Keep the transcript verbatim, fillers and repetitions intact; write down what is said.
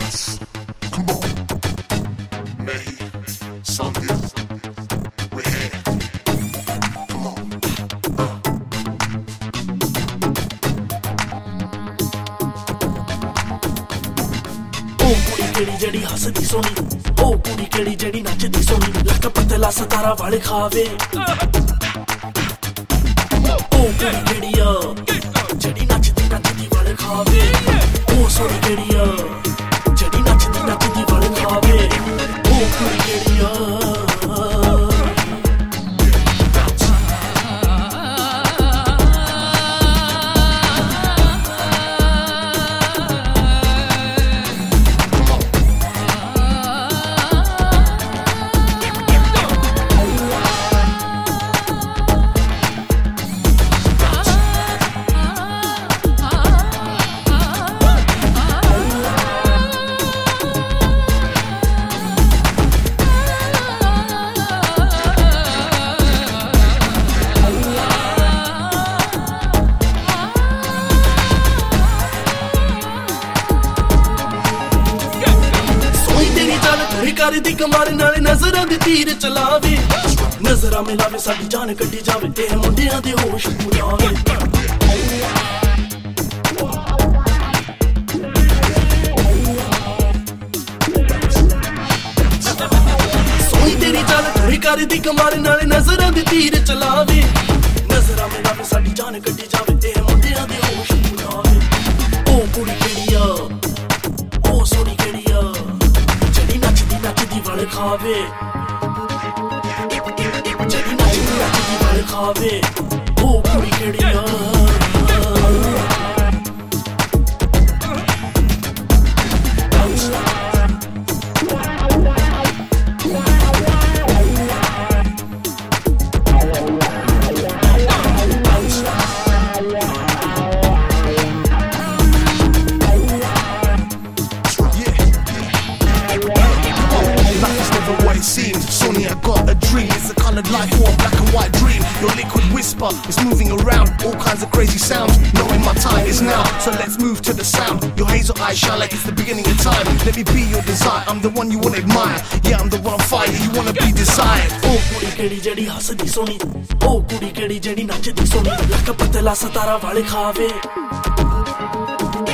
Yes, come on. Nahi, Sandhya, we're here. Come on. Uh. Oh, कुड़ी केड़ी जड़ी हसदी Soni, oh कुड़ी केड़ी जड़ी नचदी सोनी, लक पतला सतारा वाले खावे. Oh कुड़ी केड़ी आ, जड़ी नचदी नचदी वाले खावे. Oh सोनी केड़ी आ, जड़ी नचदी नचदी वाले खावे. Oh कुड़ी केड़ी आ. करदी कमार नाले नजरां दे तीर चलावे नजरां मिलावे साडी जान कड्डी जावे ते मुंडियां दे होश उड़ावे सोई तेरी चाल थोड़ी करदी कमार नाले नजरां दे तीर चलावे नजरां मिलावे साडी जान कड्डी जावे ते मुंडियां दे होश उड़ावे ओ कुड़ी केड़िया ओ सोनी केड़िया नचदी वाले खावे जड़ी नचदी नचदी वाले खावे ओ कुड़ी केड़िया Sonny, I got a dream. It's a coloured life or a black and white dream. Your liquid whisper is moving around, all kinds of crazy sounds. Knowing my time is now, so let's move to the sound. Your hazel eyes shine like it's the beginning of time. Let me be your desire, I'm the one you wanna admire. Yeah, I'm the one on fire, you wanna be desired. Oh कुड़ी केड़ी जड़ी हसदी Soni, oh कुड़ी केड़ी जड़ी नचदी Soni, luck पतला सतारा वाले खावे.